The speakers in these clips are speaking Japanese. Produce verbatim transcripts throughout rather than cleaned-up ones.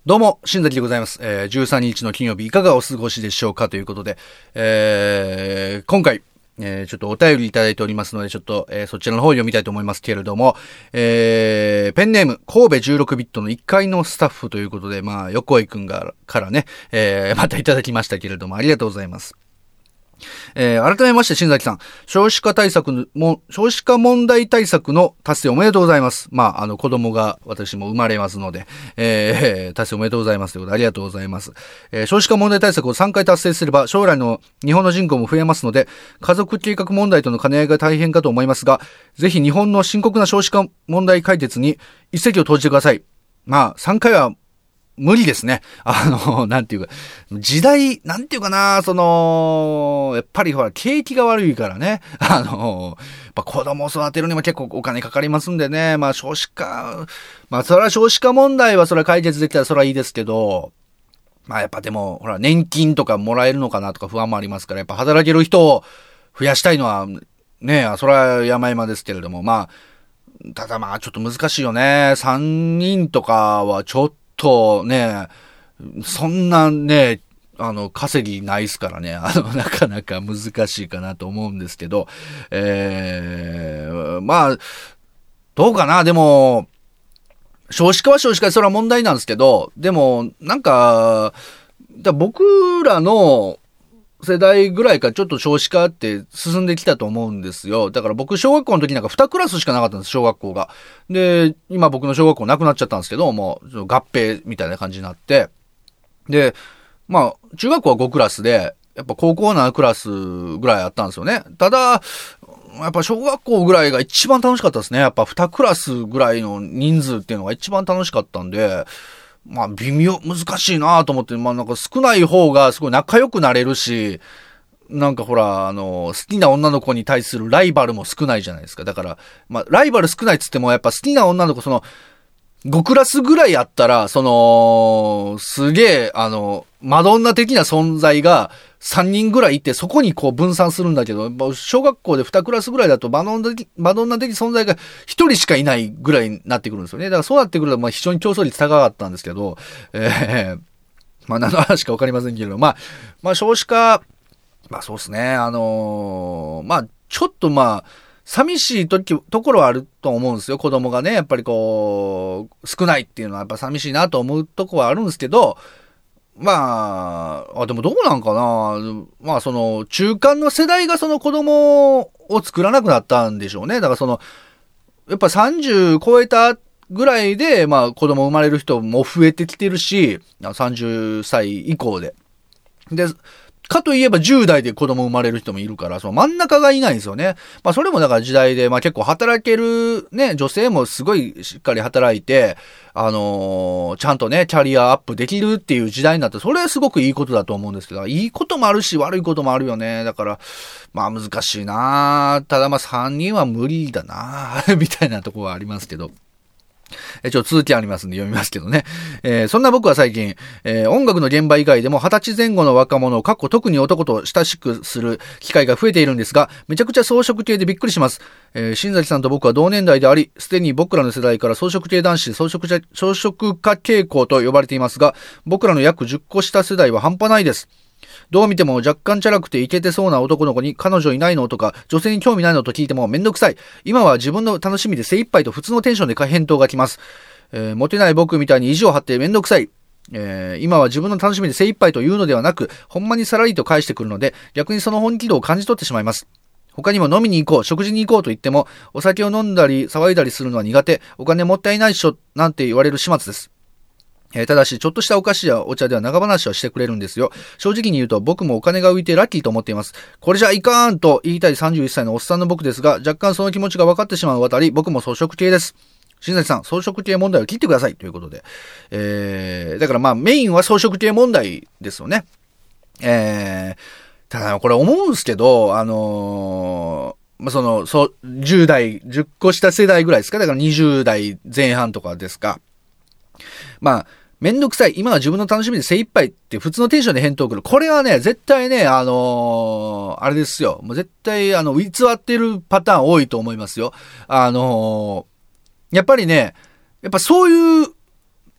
どうも、新崎でございます。えー、じゅうさんにちの金曜日いかがお過ごしでしょうかということで、えー、今回、えー、ちょっとお便りいただいておりますので、ちょっと、えー、そちらの方を読みたいと思いますけれども、えー、ペンネーム、神戸じゅうろくビットのいっかいのスタッフということで、まあ、横井くんが、からね、えー、またいただきましたけれども、ありがとうございます。えー、改めまして新崎さん、少子化対策も、少子化問題対策の達成おめでとうございます。まあ、あの、子供が私も生まれますので、えー、達成おめでとうございますということでありがとうございます。えー、少子化問題対策をさんかい達成すれば、将来の日本の人口も増えますので、家族計画問題との兼ね合いが大変かと思いますが、ぜひ日本の深刻な少子化問題解決に一石を投じてください。まあ、さんかいは、無理ですね。あの、なんていうか、時代、なんていうかな、その、やっぱりほら、景気が悪いからね。あの、やっぱ子供を育てるにも結構お金かかりますんでね。まあ少子化、まあそれは少子化問題はそれは解決できたらそれはいいですけど、まあやっぱでも、ほら、年金とかもらえるのかなとか不安もありますから、やっぱ働ける人を増やしたいのは、ね、それは山々ですけれども、まあ、ただまあちょっと難しいよね。さんにんとかはちょっと、とね、そんなね、あの、稼ぎないですからね、あの、なかなか難しいかなと思うんですけど、えー、まあ、どうかな、でも、少子化は少子化でそれは問題なんですけど、でも、なんか、だ僕らの世代ぐらいからちょっと少子化って進んできたと思うんですよ。だから僕小学校の時なんかにクラスしかなかったんです、小学校が。で、今僕の小学校なくなっちゃったんですけど、もう合併みたいな感じになって。で、まあ、中学校はごクラスで、やっぱ高校はななクラスぐらいあったんですよね。ただ、やっぱ小学校ぐらいが一番楽しかったですね。やっぱにクラスぐらいの人数っていうのが一番楽しかったんで、まあ、微妙、難しいなと思って、まあなんか少ない方がすごい仲良くなれるし、なんかほら、あの、好きな女の子に対するライバルも少ないじゃないですか。だから、まあ、ライバル少ないっつっても、やっぱ好きな女の子、その、ごクラスぐらいあったら、その、すげえ、あの、マドンナ的な存在がさんにんぐらいいて、そこにこう分散するんだけど、小学校でにクラスぐらいだとマドンナ的、マドンナ的存在がひとりしかいないぐらいになってくるんですよね。だからそうなってくると、まあ非常に競争率高かったんですけど、ええー、まあ何の話かわかりませんけれど、まあ、まあ少子化、まあそうですね、あのー、まあちょっとまあ、寂しいとき、ところはあると思うんですよ。子供がね、やっぱりこう、少ないっていうのはやっぱ寂しいなと思うとこはあるんですけど、まあ、あ、でもどうなんかな。まあその、中間の世代がその子供を作らなくなったんでしょうね。だからその、やっぱさんじゅう超えたぐらいで、まあ子供生まれる人も増えてきてるし、さんじゅっさい以降で。で、かといえばじゅう代で子供生まれる人もいるから、その真ん中がいないんですよね。まあそれもだから時代で、まあ結構働けるね、女性もすごいしっかり働いて、あのー、ちゃんとね、キャリアアップできるっていう時代になって、それはすごくいいことだと思うんですけど、いいこともあるし悪いこともあるよね。だから、まあ難しいなただまあさんにんは無理だなみたいなところはありますけど。え、ちょっと続きありますんで読みますけどね。えー、そんな僕は最近、えー、音楽の現場以外でも二十歳前後の若者をかっこ特に男と親しくする機会が増えているんですが、めちゃくちゃ装飾系でびっくりします。えー、新崎さんと僕は同年代であり、すでに僕らの世代から装飾系男子、装飾者、装飾化傾向と呼ばれていますが、僕らの約じゅっこ下世代は半端ないです。どう見ても若干チャラくてイケてそうな男の子に彼女いないのとか女性に興味ないのと聞いてもめんどくさい。今は自分の楽しみで精一杯と普通のテンションで返答が来ます。えー、モテない僕みたいに意地を張ってめんどくさい。えー、今は自分の楽しみで精一杯というのではなく、ほんまにさらりと返してくるので、逆にその本気度を感じ取ってしまいます。他にも飲みに行こう、食事に行こうと言っても、お酒を飲んだり騒いだりするのは苦手、お金もったいないっしょ、なんて言われる始末です。えー、ただし、ちょっとしたお菓子やお茶では長話をしてくれるんですよ。正直に言うと僕もお金が浮いてラッキーと思っています。これじゃいかーんと言いたいさんじゅういっさいのおっさんの僕ですが、若干その気持ちが分かってしまうあたり、僕も装飾系です。新崎さん、装飾系問題を切ってくださいということで。えー、だからまあメインは装飾系問題ですよね。えー、ただこれ思うんですけど、あのー、まあ、その、そう、じゅう代、じゅっこ下世代ぐらいですか？だからにじゅう代前半とかですか。まあ、めんどくさい。今は自分の楽しみで精一杯って普通のテンションで返答来る。これはね、絶対ね、あのー、あれですよ。もう絶対、あの、偽ってるパターン多いと思いますよ。あのー、やっぱりね、やっぱそういう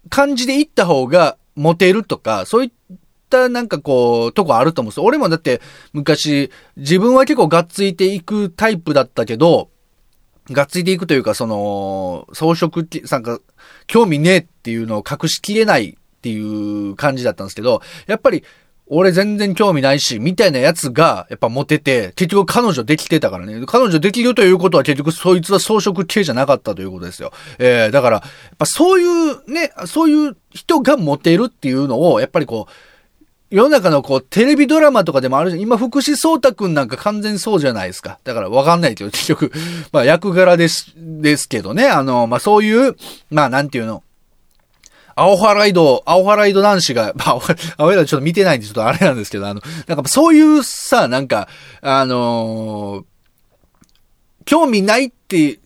感じで行った方がモテるとか、そういったなんかこう、とこあると思うんですよ。俺もだって昔、自分は結構がっついていくタイプだったけど、がっついていくというか、その、装飾系、なんか、興味ねえっていうのを隠しきれないっていう感じだったんですけど、やっぱり、俺全然興味ないし、みたいなやつが、やっぱモテて、結局彼女できてたからね。彼女できるということは結局そいつは装飾系じゃなかったということですよ。えー、だから、やっぱそういうね、そういう人がモテるっていうのを、やっぱりこう、世の中のこう、テレビドラマとかでもあるじゃん。今、福士蒼太くんなんか完全にそうじゃないですか。だからわかんないけど、結局、まあ役柄です、ですけどね。あの、まあそういう、まあなんていうの。青ハライド、青ハライド男子が、まあ、青ハライドちょっと見てないんでちょっとあれなんですけど、あの、なんかそういうさ、なんか、あのー、興味ないっていう、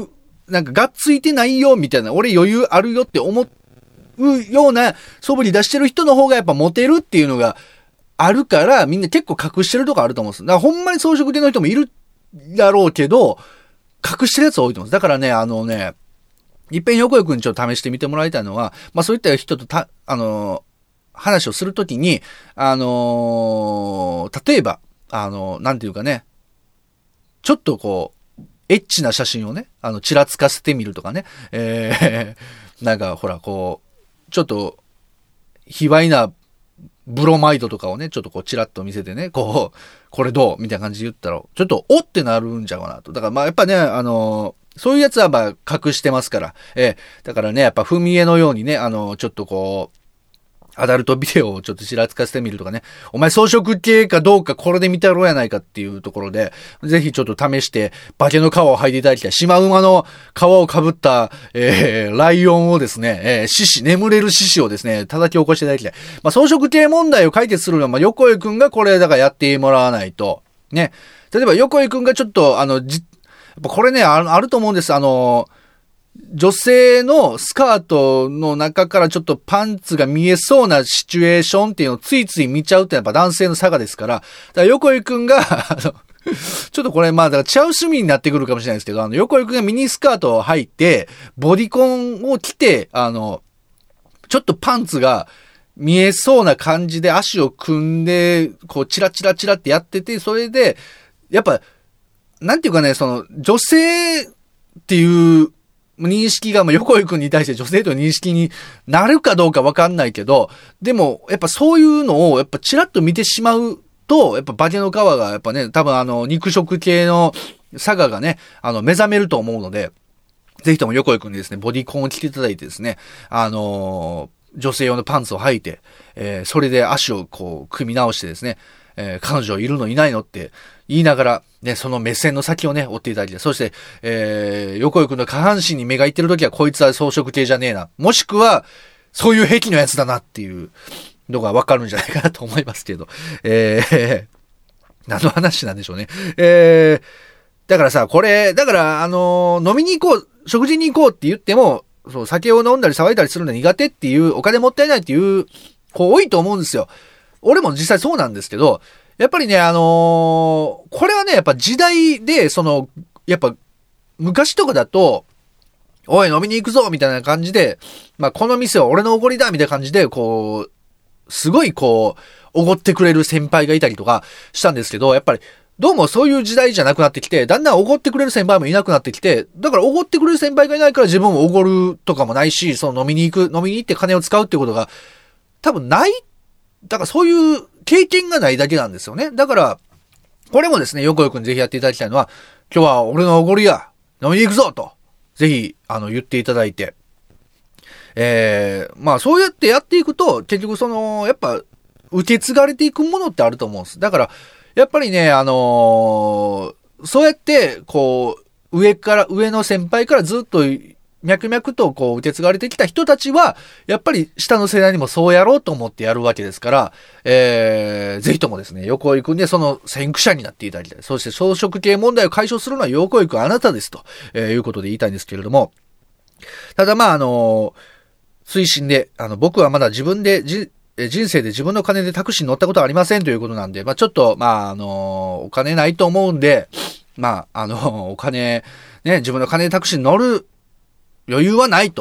なんかがっついてないよ、みたいな、俺余裕あるよって思うような素振り出してる人の方がやっぱモテるっていうのがあるから、みんな結構隠してるとこあると思うんです。だからほんまに装飾系の人もいるだろうけど、隠してるやつ多いと思うんです。だからね、あのね、いっぺん横井くんにちょっと試してみてもらいたいのは、まあそういった人とた、あのー、話をするときに、あのー、例えば、あのー、なんていうかね、ちょっとこう、エッチな写真をね、あの、ちらつかせてみるとかね、えー、なんかほら、こう、ちょっと、卑猥なブロマイドとかをね、ちょっとこう、チラッと見せてね、こう、これどうみたいな感じで言ったら、ちょっと、おってなるんじゃうかなと。だからまあやっぱね、あのー、そういうやつはまあ隠してますから。えー、だからね、やっぱ踏み絵のようにね、あの、ちょっとこう、アダルトビデオをちょっとちらつかせてみるとかね。お前装飾系かどうかこれで見たろうやないかっていうところで、ぜひちょっと試して、化けの皮を剥いでいただきたい。シマウマの皮を被った、えー、ライオンをですね、えー、獅子、眠れる獅子をですね、叩き起こしていただきたい。まあ、装飾系問題を解決するのは、まあ、横井くんがこれ、だからやってもらわないと。ね。例えば横井くんがちょっと、あの、じ、やっぱこれね、ある、あると思うんです。あの、女性のスカートの中からちょっとパンツが見えそうなシチュエーションっていうのをついつい見ちゃうってやっぱ男性の差がですから、だから横井くんが、あの、ちょっとこれまあ、だからちゃう趣味になってくるかもしれないですけど、あの、横井くんがミニスカートを履いて、ボディコンを着て、あの、ちょっとパンツが見えそうな感じで足を組んで、こう、チラチラチラってやってて、それで、やっぱ、なんていうかね、その、女性っていう、認識が、まあ、横井くんに対して女性という認識になるかどうかわかんないけど、でも、やっぱそういうのを、やっぱチラッと見てしまうと、やっぱ化けの皮が、やっぱね、多分あの、肉食系のサガがね、あの、目覚めると思うので、ぜひとも横井くんにですね、ボディコンを着ていただいてですね、あのー、女性用のパンツを履いて、えー、それで足をこう、組み直してですね、えー、彼女いるのいないのって言いながら、ね、その目線の先をね、追っていただいて、そして、えー、横井くんの下半身に目がいってるときは、こいつは装飾系じゃねえな。もしくは、そういう癖のやつだなっていうのがわかるんじゃないかなと思いますけど。えー、何の話なんでしょうね。えー、だからさ、これ、だから、あのー、飲みに行こう、食事に行こうって言っても、そう、酒を飲んだり騒いだりするの苦手っていう、お金もったいないっていう子多いと思うんですよ。俺も実際そうなんですけど、やっぱりね、あのー、これはね、やっぱ時代で、その、やっぱ、昔とかだと、おい、飲みに行くぞみたいな感じで、まあ、この店は俺のおごりだみたいな感じで、こう、すごいこう、おごってくれる先輩がいたりとかしたんですけど、やっぱり、どうもそういう時代じゃなくなってきて、だんだんおごってくれる先輩もいなくなってきて、だからおごってくれる先輩がいないから自分もおごるとかもないし、その飲みに行く、飲みに行って金を使うっていうことが、多分ない、だからそういう経験がないだけなんですよね。だから、これもですね、横井くんぜひやっていただきたいのは、今日は俺のおごりや、飲みに行くぞと、ぜひ、あの、言っていただいて、えー、まあそうやってやっていくと、結局その、やっぱ、受け継がれていくものってあると思うんです。だから、やっぱりね、あのー、そうやって、こう、上から、上の先輩からずっと、脈々とこう受け継がれてきた人たちは、やっぱり下の世代にもそうやろうと思ってやるわけですから、えー、ぜひともですね、横井くんでその先駆者になっていただきたい。そして装飾系問題を解消するのは横井くんあなたですと、えー、いうことで言いたいんですけれども、ただまああのー、推進で、あの、僕はまだ自分でじ、人生で自分の金でタクシーに乗ったことはありませんということなんで、まあちょっと、まああのー、お金ないと思うんで、まああのー、お金、ね、自分の金でタクシーに乗る、余裕はないと。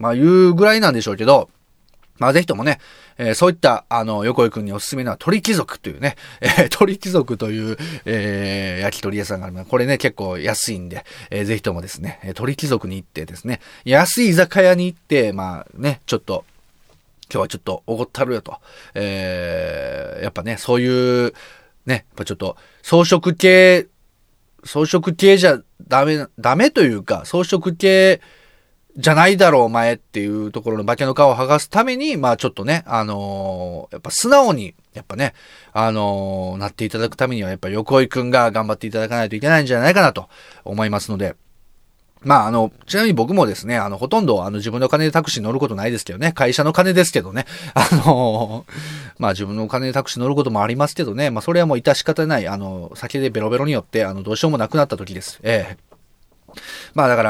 まあいうぐらいなんでしょうけど、まあぜひともね、えー、そういった、あの、横井くんにおすすめなのは鳥貴族というね、えー、鳥貴族という、えー、焼き鳥屋さんがあるので、これね、結構安いんで、えー、ぜひともですね、鳥貴族に行ってですね、安い居酒屋に行って、まあね、ちょっと、今日はちょっとおごったるよと、えー、やっぱね、そういう、ね、やっぱちょっと、装飾系、装飾系じゃダメ、ダメというか、装飾系、じゃないだろうお前っていうところの化けの皮を剥がすために、まあちょっとね、あのー、やっぱ素直に、やっぱね、あのー、なっていただくためには、やっぱ横井くんが頑張っていただかないといけないんじゃないかなと思いますので、まああの、ちなみに僕もですね、あの、ほとんどあの自分の金でタクシー乗ることないですけどね、会社の金ですけどね、あのー、まあ自分の金でタクシー乗ることもありますけどね、まあそれはもう致し方ない、あの、酒でベロベロによって、あの、どうしようもなくなった時です。ええ。まあだから、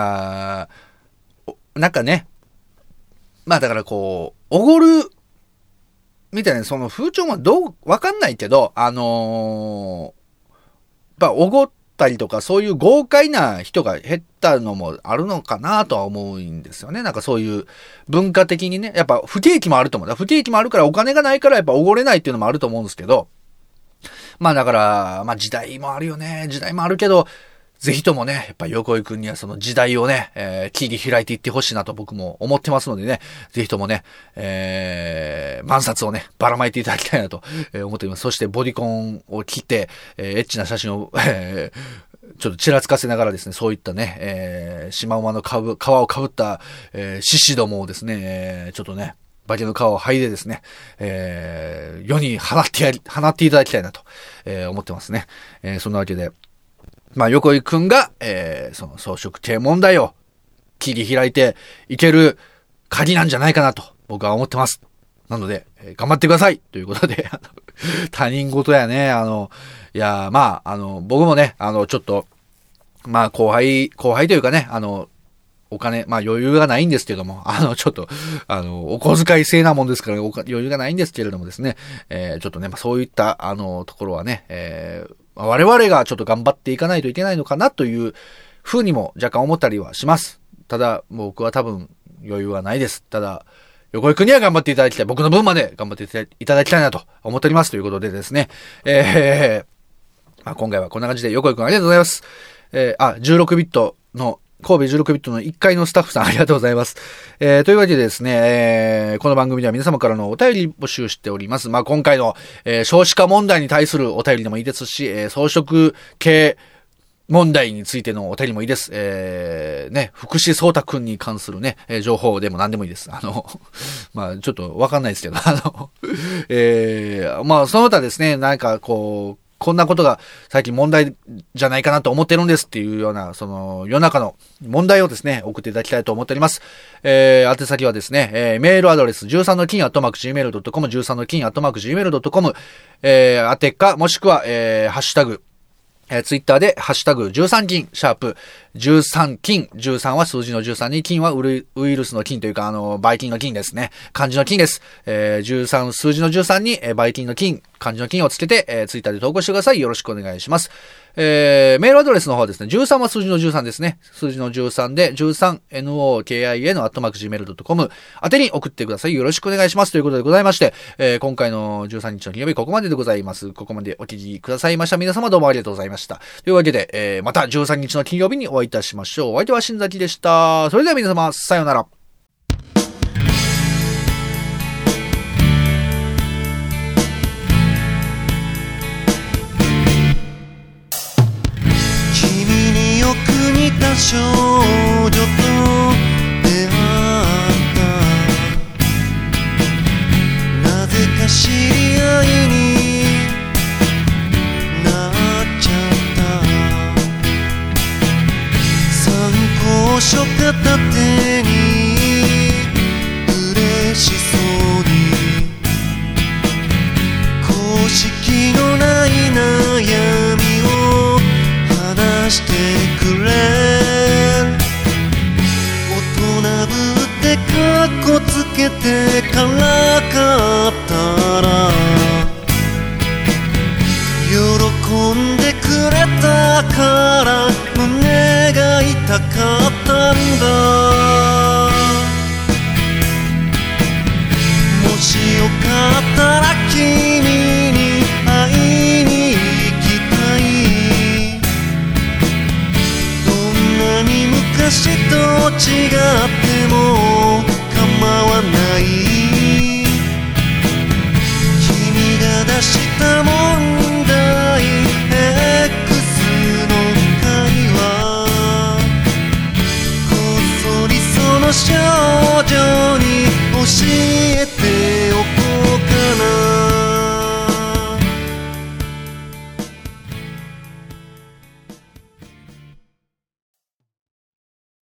なんかね、まあだからこう、おごる、みたいな、その風潮もどう、わかんないけど、あのー、やっぱおごったりとか、そういう豪快な人が減ったのもあるのかなとは思うんですよね。なんかそういう文化的にね、やっぱ不景気もあると思う。不景気もあるからお金がないからやっぱおごれないっていうのもあると思うんですけど、まあだから、まあ時代もあるよね。時代もあるけど、ぜひともね、やっぱ横井くんにはその時代をね、えー、切り開いていってほしいなと僕も思ってますのでね、ぜひともね、えー、万札をね、ばらまいていただきたいなと思っています。そしてボディコンを切って、えー、エッチな写真を、えー、ちょっとちらつかせながらですね、そういったね、えー、シマウマの皮をかぶった、えー、獅子どもをですね、えー、ちょっとね、化けの皮を剥いでですね、えー、世に放ってやり、放っていただきたいなと、えー、思ってますね。えー、そんなわけで、まあ、横井くんが、えー、その装飾系問題を切り開いていける鍵なんじゃないかなと僕は思ってます。なので、えー、頑張ってくださいということで、他人事やね、あの、いや、まあ、あの、僕もね、あの、ちょっと、まあ、後輩、後輩というかね、あの、お金、まあ余裕がないんですけども、あの、ちょっと、あの、お小遣い制なもんですから、余裕がないんですけれどもですね、えー、ちょっとね、まあそういった、あの、ところはね、えー、我々がちょっと頑張っていかないといけないのかなというふうにも若干思ったりはします。ただ、僕は多分余裕はないです。ただ、横井くんには頑張っていただきたい。僕の分まで頑張っていただきたいなと思っております。ということでですね、えー、まあ今回はこんな感じで横井くんありがとうございます。えー、あ、じゅうろくビットの、神戸じゅうろくビットのいっかいのスタッフさんありがとうございます。えー、というわけでですね、えー、この番組では皆様からのお便り募集しております。まあ、今回の、えー、少子化問題に対するお便りでもいいですし、えー、装飾系問題についてのお便りもいいです。えー、ね、福士蒼太くんに関するね、えー、情報でも何でもいいです。あの、まあ、ちょっとわかんないですけど、あの、えー、まあ、その他ですね、なんかこう、こんなことが最近問題じゃないかなと思ってるんですっていうような、その世の中の問題をですね、送っていただきたいと思っております。えー、宛先はですね、えー、メールアドレスじゅうさんの金アットマーク ジーメールドットコム、じゅうさんの金アットマーク ジーメールドットコム、えー、宛てか、もしくは、えー、ハッシュタグ、えー、ツイッターで、ハッシュタグ、じゅうさん金、シャープ、じゅうさん金、じゅうさんは数字のじゅうさんに、金はウイルスの金というか、あの、バイキンの金ですね。漢字の金です。えー、じゅうさん、数字のじゅうさんに、えー、バイキンの金、漢字の金をつけて、えー、ツイッターで投稿してください。よろしくお願いします。えー、メールアドレスの方はですね、じゅうさんは数字のじゅうさんですね。数字のじゅうさんで、じゅうさん、ノーケーアイエヌ アットマーク ジーメールドットコム 宛てに送ってください。よろしくお願いします。ということでございまして、えー、今回のじゅうさんにちの金曜日、ここまででございます。ここまでお聞きくださいました皆様どうもありがとうございました。というわけで、えー、またじゅうさんにちの金曜日にお会いいたしましょう。お相手は新崎でした。それでは皆様、さようなら。 少女と出会ったなぜか知り合いになっちゃった参考書片手に嬉しそうに公式のない悩みを話してくれかっこつけてからかったら喜んでくれたから胸が痛かったんだしよかったら君に会いに行きたい。どんなに昔と違っても構わない。君が出した問題 X の会話、こっそりその少女に教えて